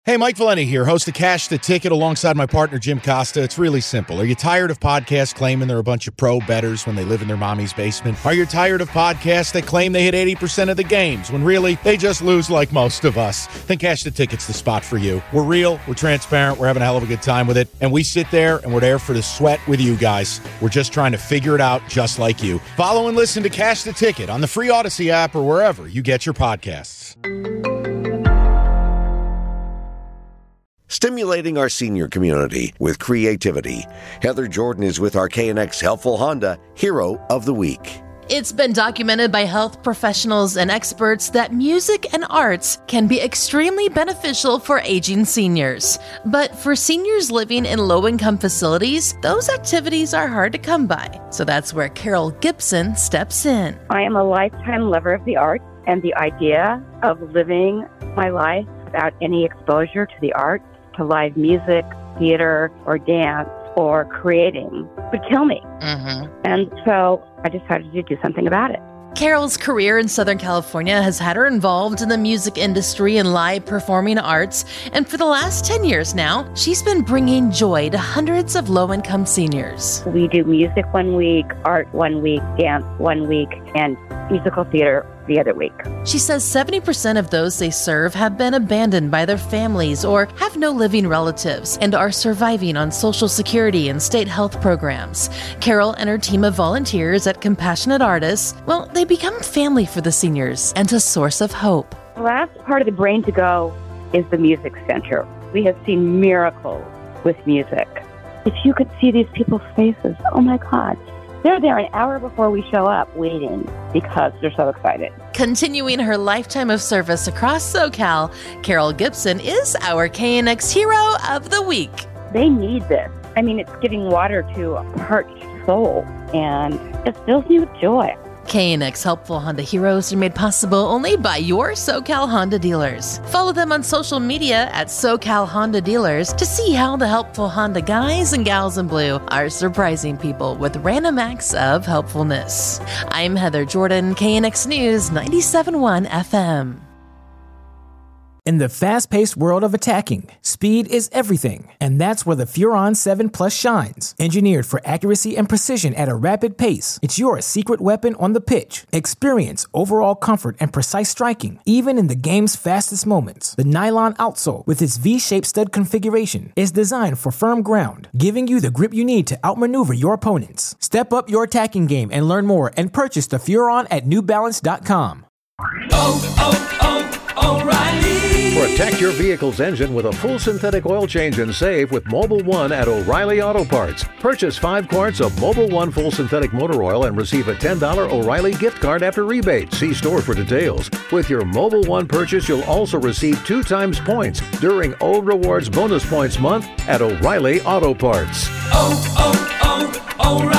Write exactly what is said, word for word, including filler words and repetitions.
Hey, Mike Valenti here, host of Cash the Ticket alongside my partner, Jim Costa. It's really simple. Are you tired of podcasts claiming they're a bunch of pro bettors when they live in their mommy's basement? Are you tired of podcasts that claim they hit eighty percent of the games when really they just lose like most of us? Then Cash the Ticket's the spot for you. We're real, we're transparent, we're having a hell of a good time with it, and we sit there and we're there for the sweat with you guys. We're just trying to figure it out just like you. Follow and listen to Cash the Ticket on the free Odyssey app or wherever you get your podcasts. Stimulating our senior community with creativity. Heather Jordan is with our K N X Helpful Honda Hero of the Week. It's been documented by health professionals and experts that music and arts can be extremely beneficial for aging seniors. But for seniors living in low-income facilities, those activities are hard to come by. So that's where Carol Gibson steps in. I am a lifetime lover of the arts, and the idea of living my life without any exposure to the arts, to live music, theater, or dance, or creating would kill me. Mm-hmm. And so I decided to do something about it. Carol's career in Southern California has had her involved in the music industry and live performing arts, and for the last ten years now, she's been bringing joy to hundreds of low-income seniors. We do music one week, art one week, dance one week, and musical theater the other week. She says seventy percent of those they serve have been abandoned by their families or have no living relatives and are surviving on Social Security and state health programs. Carol and her team of volunteers at Compassionate Artists, well, they become family for the seniors and a source of hope. The last part of the Brain to Go is the Music Center. We have seen miracles with music. If you could see these people's faces, oh my God. They're there an hour before we show up waiting because they're so excited. Continuing her lifetime of service across SoCal, Carol Gibson is our K N X Hero of the Week. They need this. I mean, it's giving water to a parched soul, and it fills me with joy. K N X Helpful Honda Heroes are made possible only by your SoCal Honda dealers. Follow them on social media at SoCal Honda Dealers to see how the helpful Honda guys and gals in blue are surprising people with random acts of helpfulness. I'm Heather Jordan, K N X News ninety-seven point one F M. In the fast-paced world of attacking, speed is everything, and that's where the Furon seven Plus shines. Engineered for accuracy and precision at a rapid pace, it's your secret weapon on the pitch. Experience overall comfort and precise striking, even in the game's fastest moments. The nylon outsole, with its V-shaped stud configuration, is designed for firm ground, giving you the grip you need to outmaneuver your opponents. Step up your attacking game and learn more and purchase the Furon at New Balance dot com. Oh, oh, oh, O'Reilly! Protect your vehicle's engine with a full synthetic oil change and save with Mobil one at O'Reilly Auto Parts. Purchase five quarts of Mobil one full synthetic motor oil and receive a ten dollars O'Reilly gift card after rebate. See store for details. With your Mobil one purchase, you'll also receive two times points during O Rewards Bonus Points Month at O'Reilly Auto Parts. Oh, oh, oh,